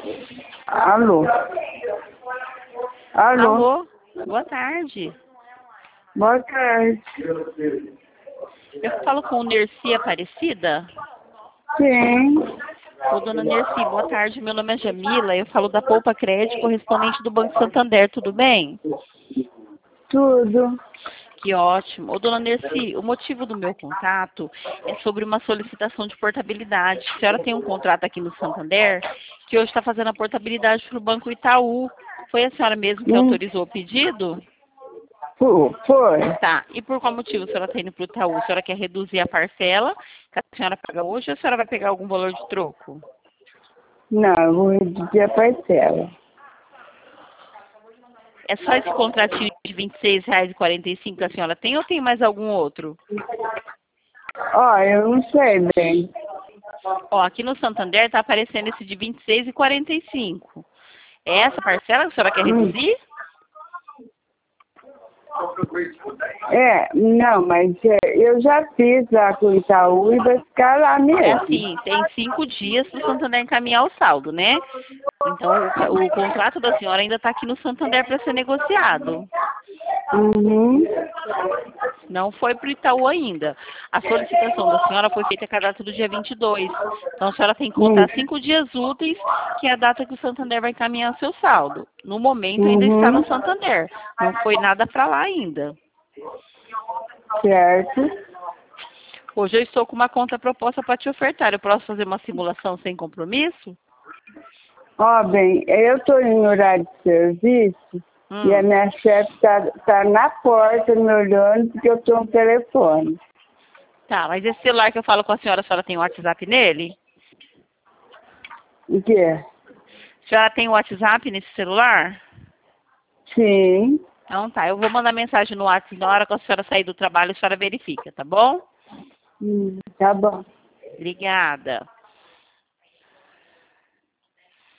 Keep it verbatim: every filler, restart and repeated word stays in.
Alô? Alô? Alô? Boa tarde. Boa tarde. Eu falo com o Nerci Aparecida? Sim. Ô, dona Nerci, boa tarde. Meu nome é Jamila. Eu falo da Poupa Crédito, correspondente do Banco Santander. Tudo bem? Tudo. Que ótimo. Ô, dona Nerci, o motivo do meu contato é sobre uma solicitação de portabilidade. A senhora tem um contrato aqui no Santander que hoje está fazendo a portabilidade para o Banco Itaú. Foi a senhora mesmo que Hum. autorizou o pedido? Fu- Foi. Tá. E por qual motivo a senhora está indo para o Itaú? A senhora quer reduzir a parcela que a senhora paga hoje ou a senhora vai pegar algum valor de troco? Não, eu vou reduzir a parcela. É só esse contratinho de vinte e seis reais e quarenta e cinco centavos que a senhora tem ou tem mais algum outro? Ó, eu não sei bem. Ó, aqui no Santander está aparecendo esse de vinte e seis reais e quarenta e cinco centavos. É essa parcela que a senhora quer Hum. reduzir? É, não, mas é, eu já fiz lá com o Itaú e vai ficar lá É mesmo. assim, tem cinco dias para o Santander encaminhar o saldo, né? Então, o, ca- o contrato da senhora ainda está aqui no Santander para ser negociado. Uhum. Não foi para o Itaú ainda. A solicitação da senhora foi feita com a data do dia vinte e dois. Então, a senhora tem que Hum. contar cinco dias úteis, que é a data que o Santander vai encaminhar o seu saldo. No momento, ainda está no Uhum. Santander. Não foi nada para lá ainda. Certo. Hoje eu estou com uma conta proposta para te ofertar. Eu posso fazer uma simulação sem compromisso? Ó, bem, eu estou em horário de serviço e a Hum. minha chefe está tá na porta me olhando porque eu estou no telefone. Tá, mas esse celular que eu falo com a senhora, a senhora tem o WhatsApp nele? O quê? A senhora tem o WhatsApp nesse celular? Sim. Então tá, eu vou mandar mensagem no WhatsApp na hora que a senhora sair do trabalho, a senhora verifica, tá bom? Hum, tá bom. Obrigada.